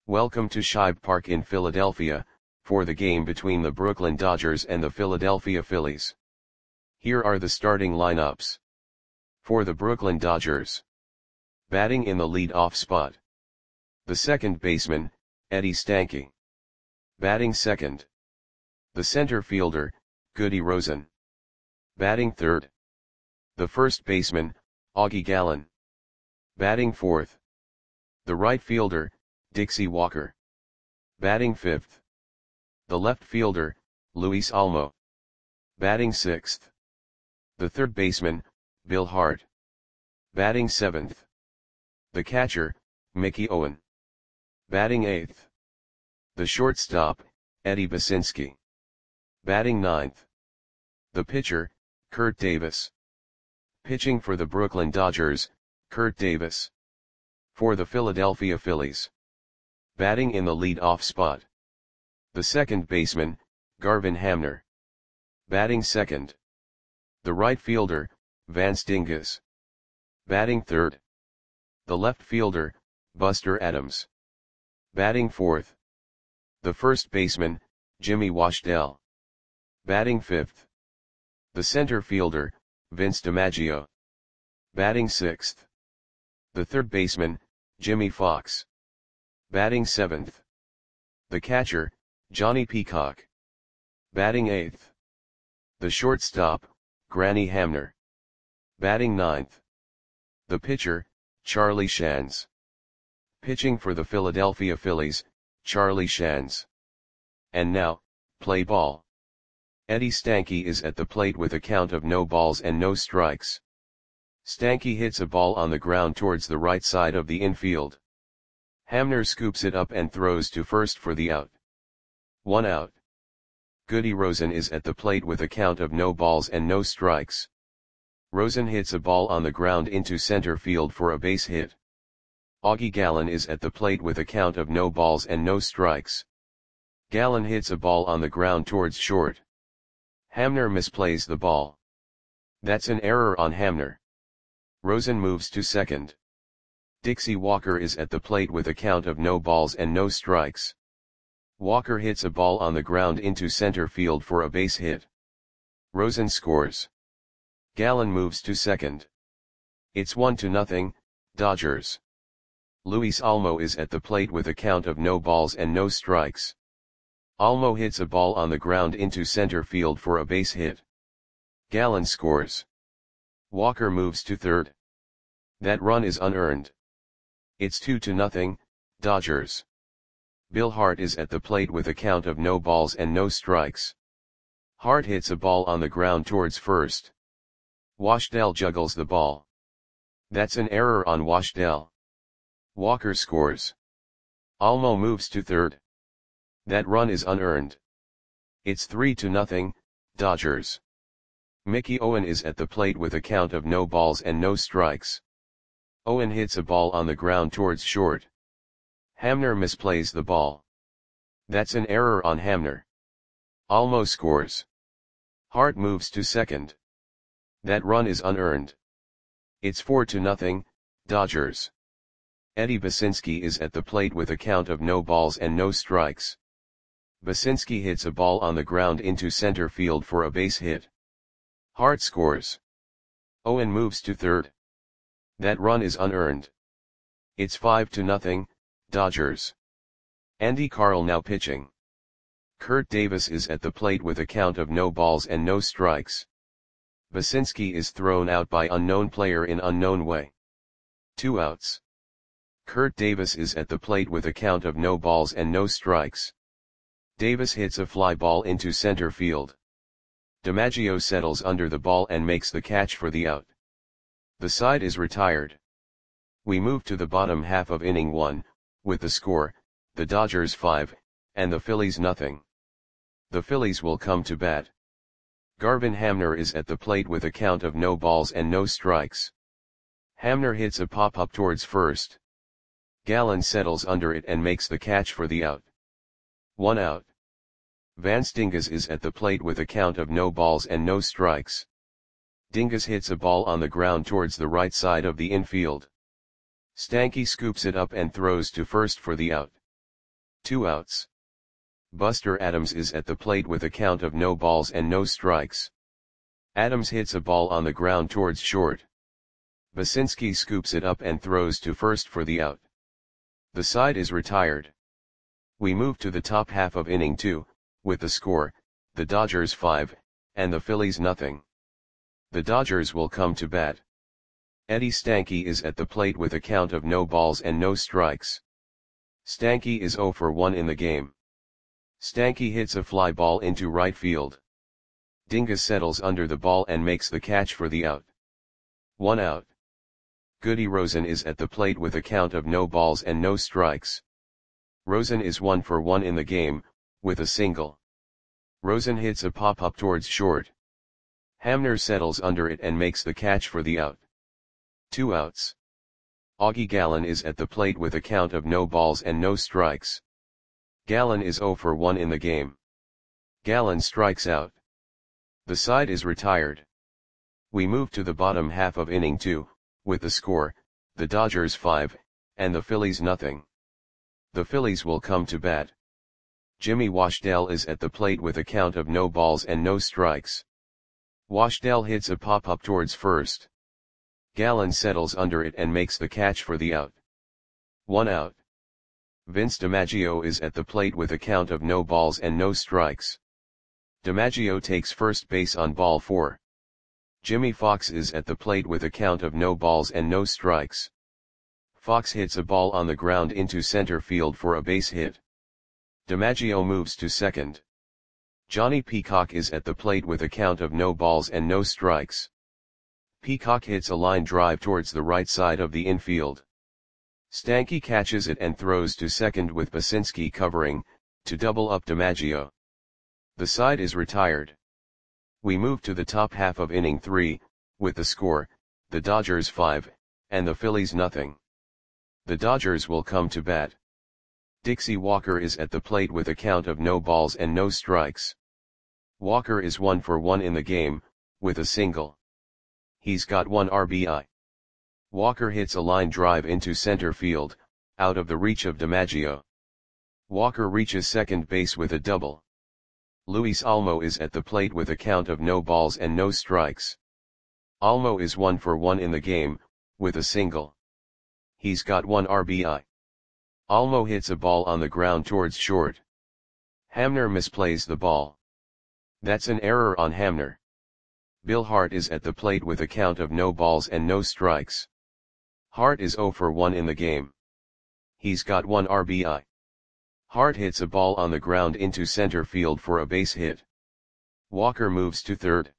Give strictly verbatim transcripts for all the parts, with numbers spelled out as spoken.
Welcome to Shibe Park in Philadelphia, for the game between the Brooklyn Dodgers and the Philadelphia Phillies. Here are the starting lineups. For the Brooklyn Dodgers. Batting in the lead-off spot. The second baseman, Eddie Stanky. Batting second. The center fielder, Goody Rosen. Batting third. The first baseman, Augie Gallen. Batting fourth. The right fielder, Dixie Walker. Batting fifth. The left fielder, Luis Almo. Batting sixth. The third baseman, Bill Hart. Batting seventh. The catcher, Mickey Owen. Batting eighth. The shortstop, Eddie Basinski. Batting ninth. The pitcher, Kurt Davis. Pitching for the Brooklyn Dodgers, Kurt Davis. For the Philadelphia Phillies. Batting in the lead-off spot. The second baseman, Garvin Hamner. Batting second. The right fielder, Vance Dingus. Batting third. The left fielder, Buster Adams. Batting fourth. The first baseman, Jimmy Washdell. Batting fifth. The center fielder, Vince DiMaggio. Batting sixth. The third baseman, Jimmy Fox. Batting seventh. The catcher, Johnny Peacock. Batting eighth. The shortstop, Granny Hamner. Batting ninth. The pitcher, Charlie Shands. Pitching for the Philadelphia Phillies, Charlie Shands. And now, play ball. Eddie Stanky is at the plate with a count of no balls and no strikes. Stanky hits a ball on the ground towards the right side of the infield. Hamner scoops it up and throws to first for the out. One out. Goody Rosen is at the plate with a count of no balls and no strikes. Rosen hits a ball on the ground into center field for a base hit. Augie Gallen is at the plate with a count of no balls and no strikes. Gallen hits a ball on the ground towards short. Hamner misplays the ball. That's an error on Hamner. Rosen moves to second. Dixie Walker is at the plate with a count of no balls and no strikes. Walker hits a ball on the ground into center field for a base hit. Rosen scores. Gallen moves to second. It's one to nothing, Dodgers. Luis Almo is at the plate with a count of no balls and no strikes. Almo hits a ball on the ground into center field for a base hit. Gallen scores. Walker moves to third. That run is unearned. It's two to nothing, Dodgers. Bill Hart is at the plate with a count of no balls and no strikes. Hart hits a ball on the ground towards first. Washdell juggles the ball. That's an error on Washdell. Walker scores. Almo moves to third. That run is unearned. It's three to nothing, Dodgers. Mickey Owen is at the plate with a count of no balls and no strikes. Owen hits a ball on the ground towards short. Hamner misplays the ball. That's an error on Hamner. Almo scores. Hart moves to second. That run is unearned. It's four to nothing, Dodgers. Eddie Basinski is at the plate with a count of no balls and no strikes. Basinski hits a ball on the ground into center field for a base hit. Hart scores. Owen moves to third. That run is unearned. It's five to nothing, Dodgers. Andy Carl now pitching. Kurt Davis is at the plate with a count of no balls and no strikes. Basinski is thrown out by unknown player in unknown way. Two outs. Kurt Davis is at the plate with a count of no balls and no strikes. Davis hits a fly ball into center field. DiMaggio settles under the ball and makes the catch for the out. The side is retired. We move to the bottom half of inning one, with the score, the Dodgers five, and the Phillies nothing. The Phillies will come to bat. Garvin Hamner is at the plate with a count of no balls and no strikes. Hamner hits a pop-up towards first. Gallen settles under it and makes the catch for the out. One out. Vance Dingus is at the plate with a count of no balls and no strikes. Dingus hits a ball on the ground towards the right side of the infield. Stanky scoops it up and throws to first for the out. Two outs. Buster Adams is at the plate with a count of no balls and no strikes. Adams hits a ball on the ground towards short. Basinski scoops it up and throws to first for the out. The side is retired. We move to the top half of inning two, with the score, the Dodgers five, and the Phillies nothing. The Dodgers will come to bat. Eddie Stanky is at the plate with a count of no balls and no strikes. Stanky is oh for one in the game. Stanky hits a fly ball into right field. Dingus settles under the ball and makes the catch for the out. One out. Goody Rosen is at the plate with a count of no balls and no strikes. Rosen is one for one in the game, with a single. Rosen hits a pop-up towards short. Hamner settles under it and makes the catch for the out. Two outs. Augie Gallen is at the plate with a count of no balls and no strikes. Gallen is oh for one in the game. Gallen strikes out. The side is retired. We move to the bottom half of inning two, with the score, the Dodgers five, and the Phillies nothing. The Phillies will come to bat. Jimmy Washdale is at the plate with a count of no balls and no strikes. Washdale hits a pop-up towards first. Gallen settles under it and makes the catch for the out. One out. Vince DiMaggio is at the plate with a count of no balls and no strikes. DiMaggio takes first base on ball four. Jimmy Fox is at the plate with a count of no balls and no strikes. Fox hits a ball on the ground into center field for a base hit. DiMaggio moves to second. Johnny Peacock is at the plate with a count of no balls and no strikes. Peacock hits a line drive towards the right side of the infield. Stanky catches it and throws to second with Basinski covering, to double up DiMaggio. The side is retired. We move to the top half of inning three, with the score, the Dodgers five, and the Phillies nothing. The Dodgers will come to bat. Dixie Walker is at the plate with a count of no balls and no strikes. Walker is one for one in the game, with a single. He's got one R B I. Walker hits a line drive into center field, out of the reach of DiMaggio. Walker reaches second base with a double. Luis Almo is at the plate with a count of no balls and no strikes. Almo is one for one in the game, with a single. He's got one R B I. Almo hits a ball on the ground towards short. Hamner misplays the ball. That's an error on Hamner. Bill Hart is at the plate with a count of no balls and no strikes. Hart is oh for one in the game. He's got one R B I. Hart hits a ball on the ground into center field for a base hit. Walker moves to third.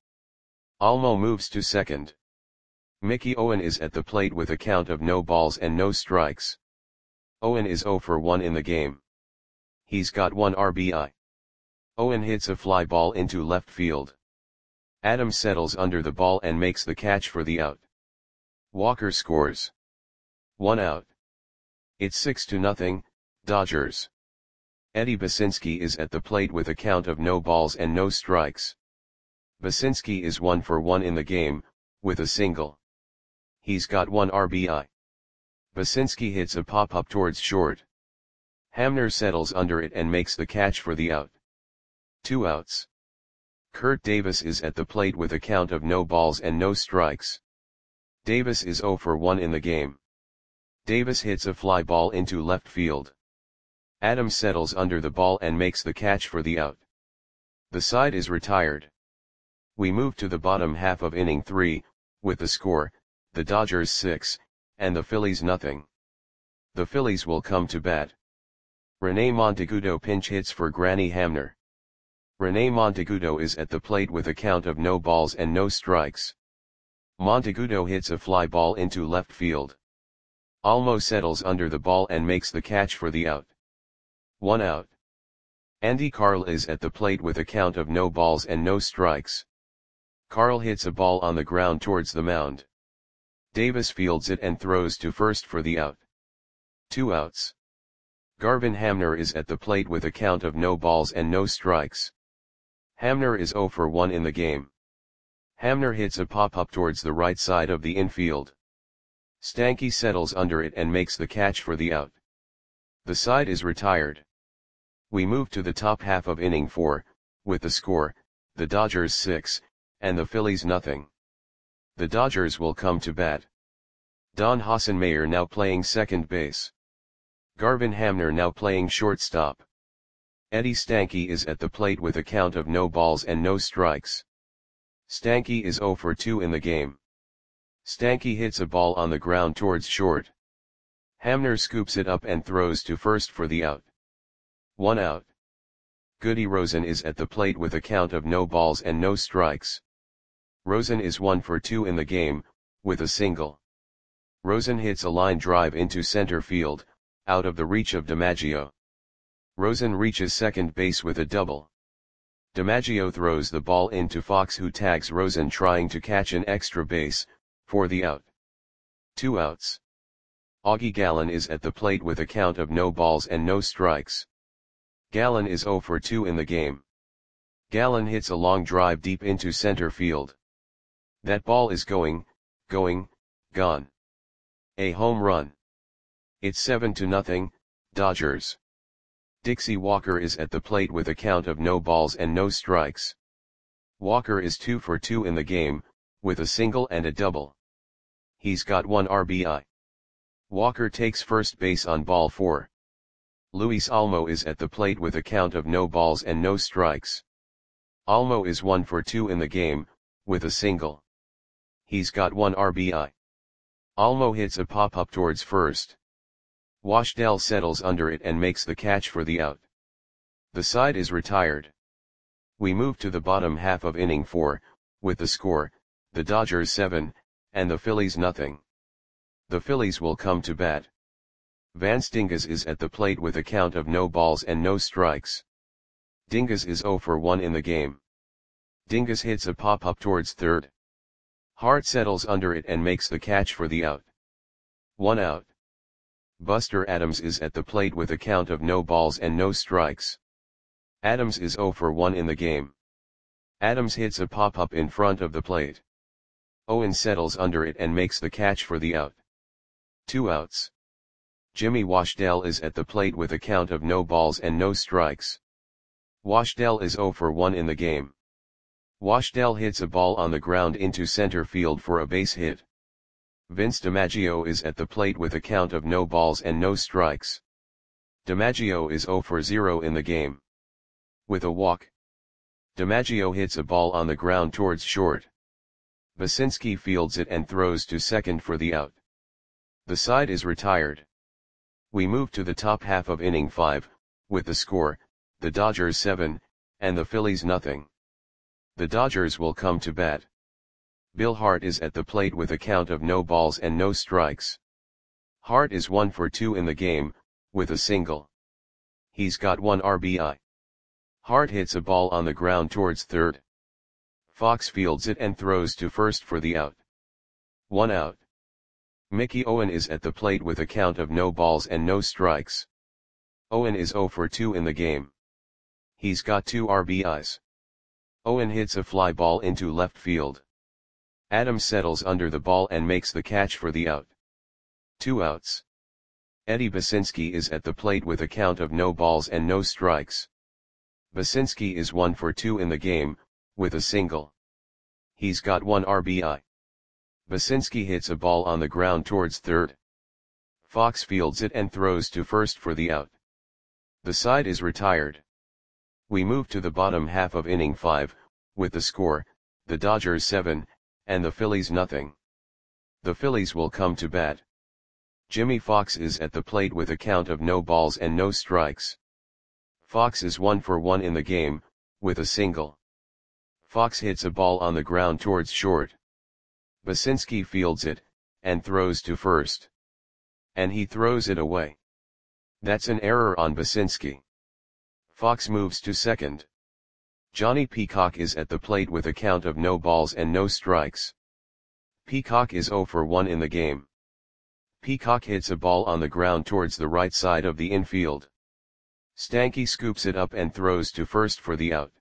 Almo moves to second. Mickey Owen is at the plate with a count of no balls and no strikes. Owen is oh for one in the game. He's got one R B I. Owen hits a fly ball into left field. Adams settles under the ball and makes the catch for the out. Walker scores. One out. It's six to nothing, Dodgers. Eddie Basinski is at the plate with a count of no balls and no strikes. Basinski is one for one in the game, with a single. He's got one R B I. Basinski hits a pop-up towards short. Hamner settles under it and makes the catch for the out. Two outs. Kurt Davis is at the plate with a count of no balls and no strikes. Davis is oh for one in the game. Davis hits a fly ball into left field. Adams settles under the ball and makes the catch for the out. The side is retired. We move to the bottom half of inning three, with the score, the Dodgers six, and the Phillies nothing. The Phillies will come to bat. Rene Monteagudo pinch hits for Granny Hamner. Rene Monteagudo is at the plate with a count of no balls and no strikes. Monteagudo hits a fly ball into left field. Almo settles under the ball and makes the catch for the out. One out. Andy Carl is at the plate with a count of no balls and no strikes. Carl hits a ball on the ground towards the mound. Davis fields it and throws to first for the out. Two outs. Garvin Hamner is at the plate with a count of no balls and no strikes. Hamner is oh for one in the game. Hamner hits a pop-up towards the right side of the infield. Stanky settles under it and makes the catch for the out. The side is retired. We move to the top half of inning four, with the score, the Dodgers six, and the Phillies nothing. The Dodgers will come to bat. Don Hassenmayer now playing second base. Garvin Hamner now playing shortstop. Eddie Stanky is at the plate with a count of no balls and no strikes. Stanky is oh for two in the game. Stanky hits a ball on the ground towards short. Hamner scoops it up and throws to first for the out. One out. Goody Rosen is at the plate with a count of no balls and no strikes. Rosen is one for two in the game, with a single. Rosen hits a line drive into center field, out of the reach of DiMaggio. Rosen reaches second base with a double. DiMaggio throws the ball into Fox, who tags Rosen trying to catch an extra base, for the out. Two outs. Augie Gallen is at the plate with a count of no balls and no strikes. Gallen is oh for two in the game. Gallen hits a long drive deep into center field. That ball is going, going, gone. A home run. It's seven to nothing, Dodgers. Dixie Walker is at the plate with a count of no balls and no strikes. Walker is two for two in the game, with a single and a double. He's got one R B I. Walker takes first base on ball four. Luis Almo is at the plate with a count of no balls and no strikes. Almo is one for two in the game, with a single. He's got one R B I. Almo hits a pop-up towards first. Washdell settles under it and makes the catch for the out. The side is retired. We move to the bottom half of inning four, with the score, the Dodgers seven, and the Phillies nothing. The Phillies will come to bat. Vance Dingus is at the plate with a count of no balls and no strikes. Dingus is oh for one in the game. Dingus hits a pop-up towards third. Hart settles under it and makes the catch for the out. One out. Buster Adams is at the plate with a count of no balls and no strikes. Adams is oh for one in the game. Adams hits a pop-up in front of the plate. Owen settles under it and makes the catch for the out. Two outs. Jimmy Washdell is at the plate with a count of no balls and no strikes. Washdell is oh for one in the game. Washdell hits a ball on the ground into center field for a base hit. Vince DiMaggio is at the plate with a count of no balls and no strikes. DiMaggio is oh for zero in the game. With a walk. DiMaggio hits a ball on the ground towards short. Basinski fields it and throws to second for the out. The side is retired. We move to the top half of inning five, with the score, the Dodgers seven, and the Phillies nothing. The Dodgers will come to bat. Bill Hart is at the plate with a count of no balls and no strikes. Hart is one for two in the game, with a single. He's got one R B I. Hart hits a ball on the ground towards third. Fox fields it and throws to first for the out. One out. Mickey Owen is at the plate with a count of no balls and no strikes. Owen is oh for two in the game. He's got two R B Is. Owen hits a fly ball into left field. Adams settles under the ball and makes the catch for the out. Two outs. Eddie Basinski is at the plate with a count of no balls and no strikes. Basinski is one for two in the game, with a single. He's got one R B I. Basinski hits a ball on the ground towards third. Fox fields it and throws to first for the out. The side is retired. We move to the bottom half of inning five, with the score, the Dodgers seven, and the Phillies nothing. The Phillies will come to bat. Jimmy Fox is at the plate with a count of no balls and no strikes. Fox is one for one in the game, with a single. Fox hits a ball on the ground towards short. Basinski fields it, and throws to first. And he throws it away. That's an error on Basinski. Fox moves to second. Johnny Peacock is at the plate with a count of no balls and no strikes. Peacock is oh for one in the game. Peacock hits a ball on the ground towards the right side of the infield. Stanky scoops it up and throws to first for the out.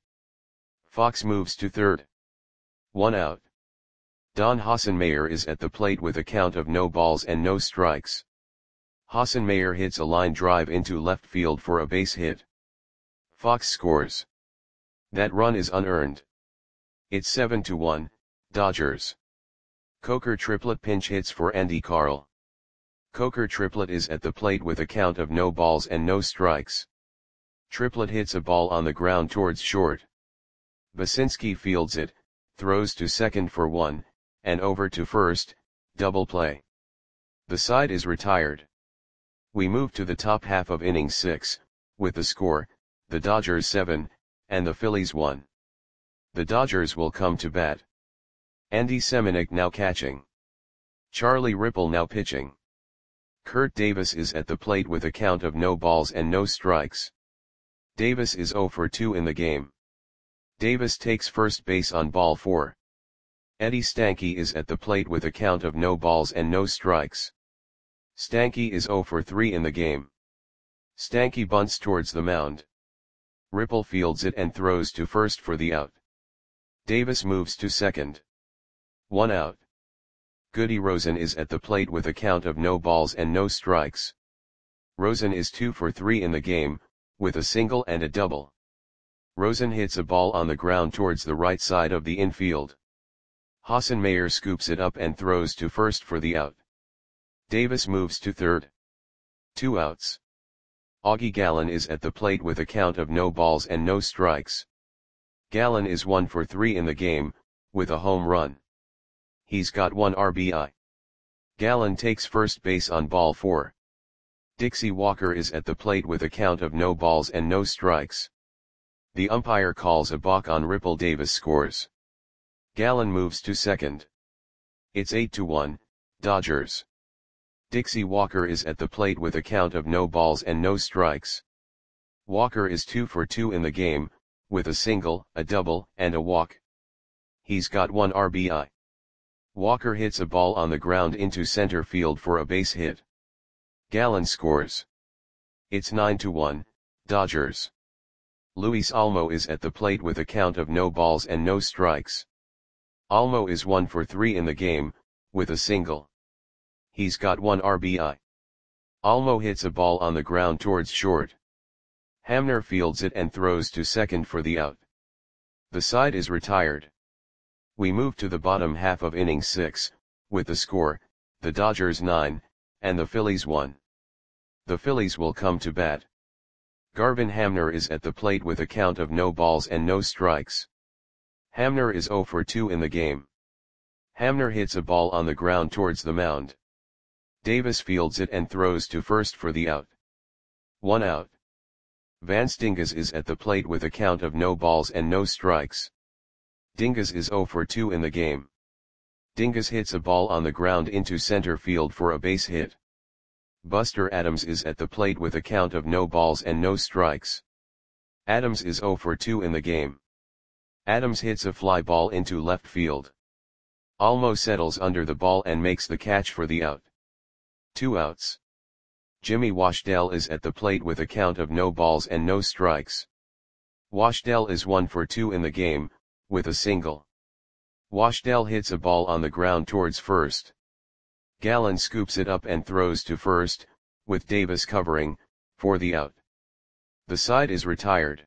Fox moves to third. One out. Don Hassenmayer is at the plate with a count of no balls and no strikes. Hassenmayer hits a line drive into left field for a base hit. Fox scores. That run is unearned. It's seven to one, Dodgers. Coker triplet pinch hits for Andy Carl. Coker triplet is at the plate with a count of no balls and no strikes. Triplet hits a ball on the ground towards short. Basinski fields it, throws to second for one, and over to first, double play. The side is retired. We move to the top half of inning six, with the score, the Dodgers seven, and the Phillies one. The Dodgers will come to bat. Andy Seminick now catching. Charlie Ripple now pitching. Kurt Davis is at the plate with a count of no balls and no strikes. Davis is oh for two in the game. Davis takes first base on ball four. Eddie Stanky is at the plate with a count of no balls and no strikes. Stanky is oh for three in the game. Stanky bunts towards the mound. Ripple fields it and throws to first for the out. Davis moves to second. One out. Goody Rosen is at the plate with a count of no balls and no strikes. Rosen is two for three in the game, with a single and a double. Rosen hits a ball on the ground towards the right side of the infield. Hassenmayer scoops it up and throws to first for the out. Davis moves to third. Two outs. Augie Gallen is at the plate with a count of no balls and no strikes. Gallen is one for three in the game, with a home run. He's got one R B I. Gallen takes first base on ball four. Dixie Walker is at the plate with a count of no balls and no strikes. The umpire calls a balk on Ripple. Davis scores. Gallen moves to second. It's eight to one, Dodgers. Dixie Walker is at the plate with a count of no balls and no strikes. Walker is two for two in the game, with a single, a double, and a walk. He's got one R B I. Walker hits a ball on the ground into center field for a base hit. Gallen scores. It's nine to one, Dodgers. Luis Almo is at the plate with a count of no balls and no strikes. Almo is one for three in the game, with a single. He's got one R B I. Almo hits a ball on the ground towards short. Hamner fields it and throws to second for the out. The side is retired. We move to the bottom half of inning six, with the score, the Dodgers nine, and the Phillies one. The Phillies will come to bat. Garvin Hamner is at the plate with a count of no balls and no strikes. Hamner is oh for two in the game. Hamner hits a ball on the ground towards the mound. Davis fields it and throws to first for the out. One out. Vance Dingus is at the plate with a count of no balls and no strikes. Dingus is oh for two in the game. Dingus hits a ball on the ground into center field for a base hit. Buster Adams is at the plate with a count of no balls and no strikes. Adams is oh for two in the game. Adams hits a fly ball into left field. Almo settles under the ball and makes the catch for the out. Two outs. Jimmy Washdell is at the plate with a count of no balls and no strikes. Washdell is one for two in the game, with a single. Washdell hits a ball on the ground towards first. Gallen scoops it up and throws to first, with Davis covering, for the out. The side is retired.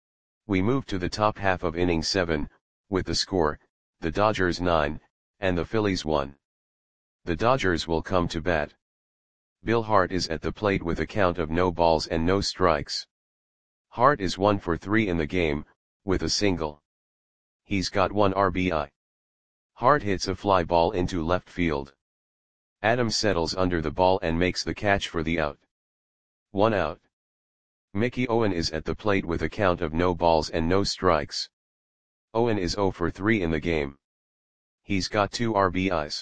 We move to the top half of inning seven, with the score, the Dodgers nine, and the Phillies one. The Dodgers will come to bat. Bill Hart is at the plate with a count of no balls and no strikes. Hart is one for three in the game, with a single. He's got one R B I. Hart hits a fly ball into left field. Adams settles under the ball and makes the catch for the out. One out. Mickey Owen is at the plate with a count of no balls and no strikes. Owen is oh for three in the game. He's got two R B Is.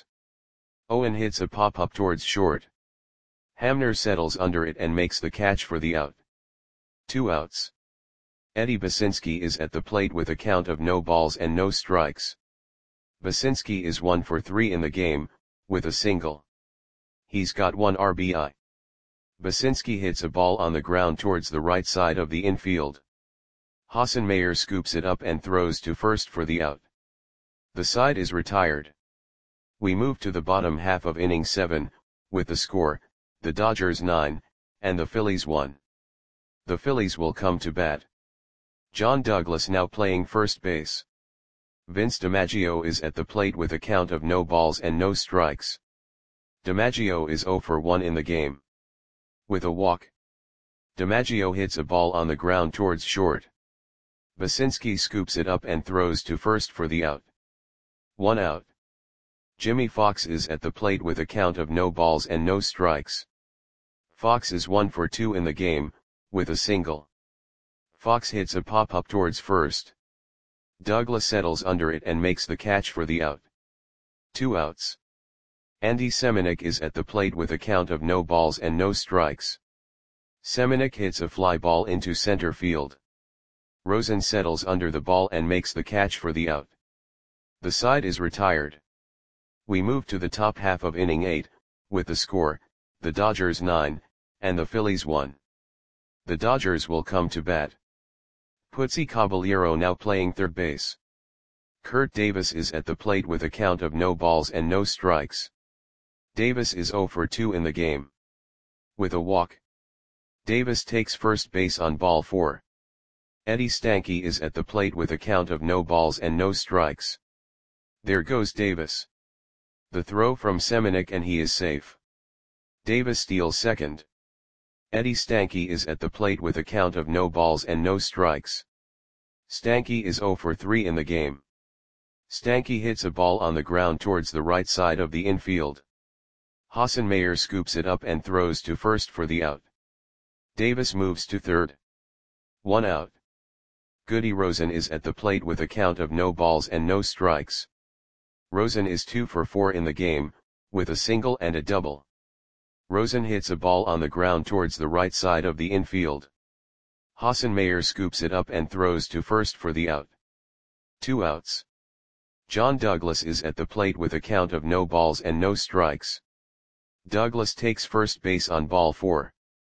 Owen hits a pop-up towards short. Hamner settles under it and makes the catch for the out. Two outs. Eddie Basinski is at the plate with a count of no balls and no strikes. Basinski is one for three in the game, with a single. He's got one R B I. Basinski hits a ball on the ground towards the right side of the infield. Hassenmayer scoops it up and throws to first for the out. The side is retired. We move to the bottom half of inning seven, with the score, the Dodgers nine, and the Phillies one. The Phillies will come to bat. John Douglas now playing first base. Vince DiMaggio is at the plate with a count of no balls and no strikes. DiMaggio is zero for one in the game. With a walk, DiMaggio hits a ball on the ground towards short. Basinski scoops it up and throws to first for the out. One out. Jimmy Fox is at the plate with a count of no balls and no strikes. Fox is one for two in the game, with a single. Fox hits a pop-up towards first. Douglas settles under it and makes the catch for the out. Two outs. Andy Semenuk is at the plate with a count of no balls and no strikes. Semenuk hits a fly ball into center field. Rosen settles under the ball and makes the catch for the out. The side is retired. We move to the top half of inning eight, with the score, the Dodgers nine, and the Phillies one. The Dodgers will come to bat. Putzi Caballero now playing third base. Kurt Davis is at the plate with a count of no balls and no strikes. Davis is zero for two in the game. With a walk, Davis takes first base on ball four. Eddie Stanky is at the plate with a count of no balls and no strikes. There goes Davis. The throw from Semenuk and he is safe. Davis steals second. Eddie Stanky is at the plate with a count of no balls and no strikes. Stanky is zero for three in the game. Stanky hits a ball on the ground towards the right side of the infield. Hassenmayer scoops it up and throws to first for the out. Davis moves to third. One out. Goody Rosen is at the plate with a count of no balls and no strikes. Rosen is two for four in the game, with a single and a double. Rosen hits a ball on the ground towards the right side of the infield. Hassenmayer scoops it up and throws to first for the out. Two outs. John Douglas is at the plate with a count of no balls and no strikes. Douglas takes first base on ball four.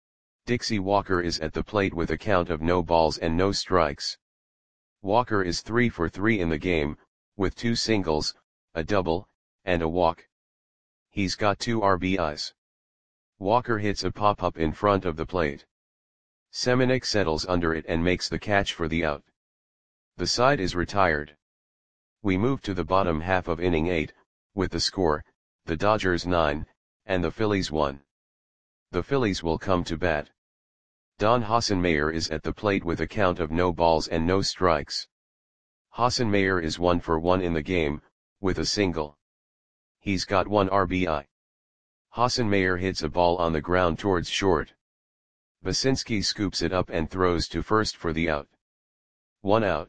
Dixie Walker is at the plate with a count of no balls and no strikes. Walker is three for three in the game, with two singles, a double, and a walk. He's got two R B Is. Walker hits a pop-up in front of the plate. Semenuk settles under it and makes the catch for the out. The side is retired. We move to the bottom half of inning eight, with the score, the Dodgers nine, and the Phillies one. The Phillies will come to bat. Don Hassenmayer is at the plate with a count of no balls and no strikes. Hassenmayer is one for one in the game, with a single. He's got one R B I. Hassenmayer hits a ball on the ground towards short. Basinski scoops it up and throws to first for the out. One out.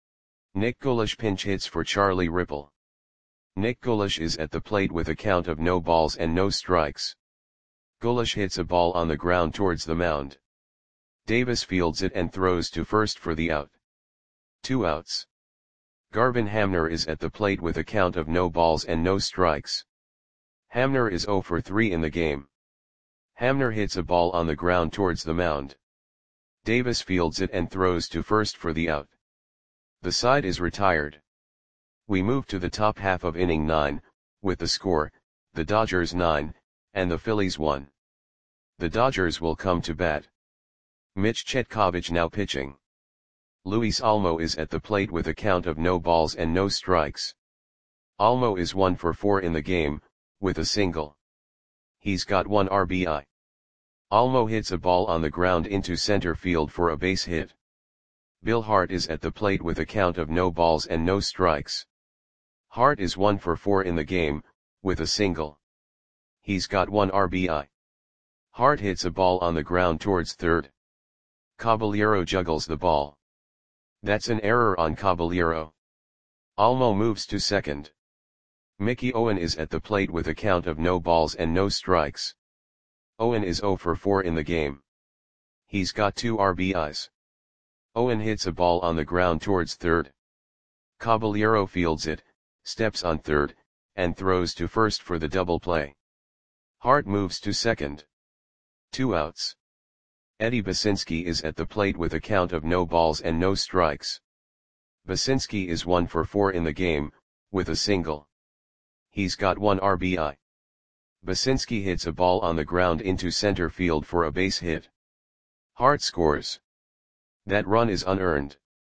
Nick Golish pinch hits for Charlie Ripple. Nick Golish is at the plate with a count of no balls and no strikes. Golish hits a ball on the ground towards the mound. Davis fields it and throws to first for the out. Two outs. Garvin Hamner is at the plate with a count of no balls and no strikes. Hamner is zero for three in the game. Hamner hits a ball on the ground towards the mound. Davis fields it and throws to first for the out. The side is retired. We move to the top half of inning nine, with the score, the Dodgers nine, and the Phillies one. The Dodgers will come to bat. Mitch Chetkovich now pitching. Luis Almo is at the plate with a count of no balls and no strikes. Almo is one for four in the game, with a single. He's got one R B I. Almo hits a ball on the ground into center field for a base hit. Bill Hart is at the plate with a count of no balls and no strikes. Hart is one for four in the game, with a single. He's got one R B I. Hart hits a ball on the ground towards third. Caballero juggles the ball. That's an error on Caballero. Almo moves to second. Mickey Owen is at the plate with a count of no balls and no strikes. Owen is zero for four in the game. He's got two R B Is. Owen hits a ball on the ground towards third. Caballero fields it, steps on third, and throws to first for the double play. Hart moves to second. Two outs. Eddie Basinski is at the plate with a count of no balls and no strikes. Basinski is one for four in the game, with a single. He's got one R B I. Basinski hits a ball on the ground into center field for a base hit. Hart scores. That run is unearned.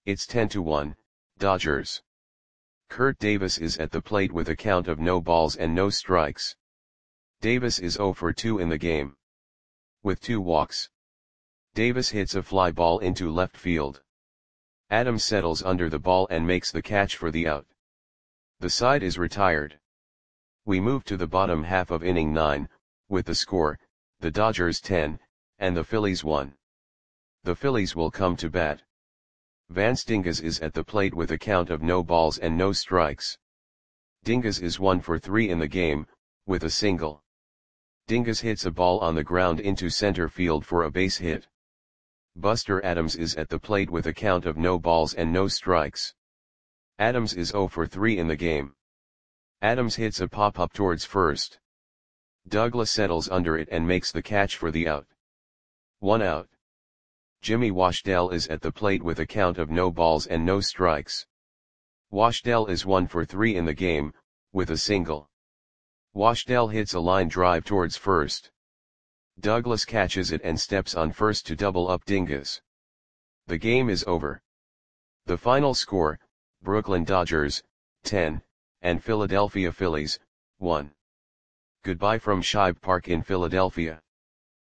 It's ten to one, Dodgers. Kurt Davis is at the plate with a count of no balls and no strikes. Davis is zero for two in the game. With two walks. Davis hits a fly ball into left field. Adams settles under the ball and makes the catch for the out. The side is retired. We move to the bottom half of inning nine, with the score, the Dodgers ten, and the Phillies one. The Phillies will come to bat. Vance Dingus is at the plate with a count of no balls and no strikes. Dingus is one for three in the game, with a single. Dingus hits a ball on the ground into center field for a base hit. Buster Adams is at the plate with a count of no balls and no strikes. Adams is zero for three in the game. Adams hits a pop-up towards first. Douglas settles under it and makes the catch for the out. One out. Jimmy Washdell is at the plate with a count of no balls and no strikes. Washdell is one for three in the game, with a single. Washdell hits a line drive towards first. Douglas catches it and steps on first to double up Dingus. The game is over. The final score, Brooklyn Dodgers, ten, and Philadelphia Phillies, one. Goodbye from Shibe Park in Philadelphia.